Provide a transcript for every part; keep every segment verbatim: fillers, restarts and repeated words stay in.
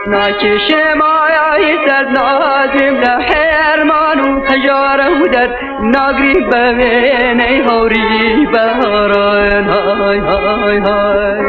ناکشم آیای سر نازم لحرمان و خجاره در ناگری ببینی هوری بهاران های های های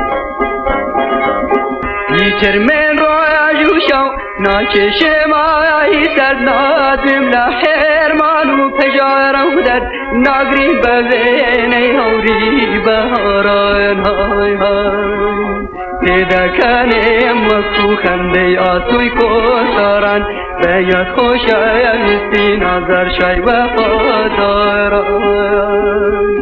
یتر من رویا جوشم ناکشم آیای سر نازم لحرمان و خجاره در ناگری ببینی هوری بهاران های های پیدا کنیم وکو خنده آسوی کوساران بیاد خوشایستی نظر شای وفاداران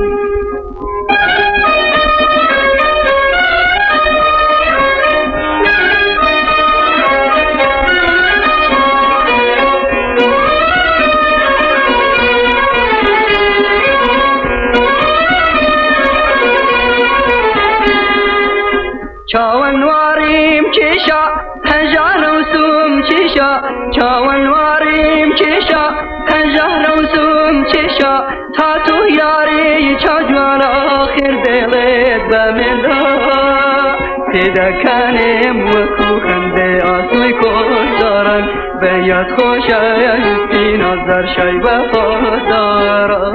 چاون واریم چشا هنجان و سوم چشا چاون واریم چشا هنجان و سوم چشا تا تو یاری چاجوان آخر دلت بمن را پیدا کنیم وکو خنده آسوی کوساران بیاد خوشایستی نظر شای وفاداران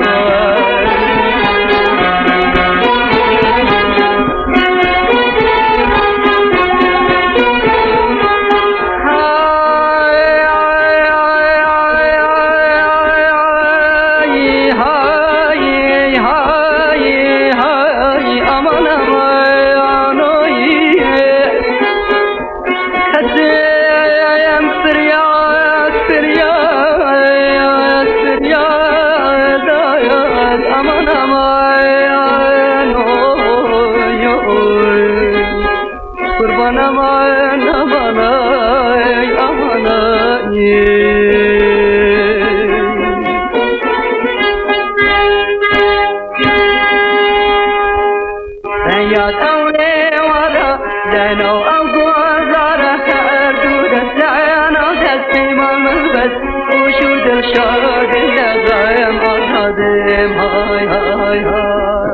شاد نظرم آزادم های های های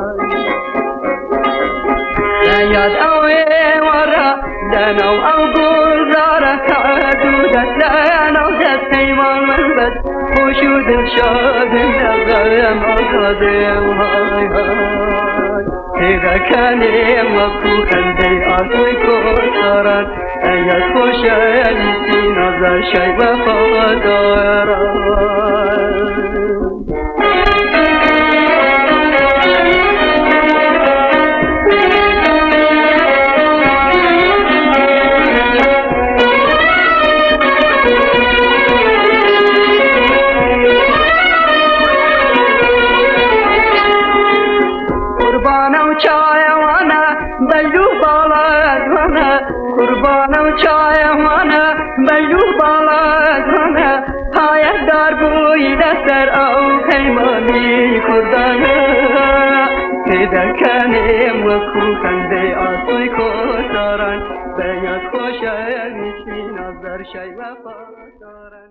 نیاد اوی ورا دنو او گلزاره کردودت لنو دست ایمان من بد خوشو دل شاد نظرم آزادم های های پیدا کنیم وکو خنده آسوی کوساران ایاد خوشایستی نظر شای وفاداران قربانم چایوانا بلو بالادوانا قربانم چایوانا بلو بالادوانا پایت دار بوی دستر او پیمانی کردانا پیدا کنیم وکو خنده آسوی کوساران بیاد خوشایستی نظر شای وفاداران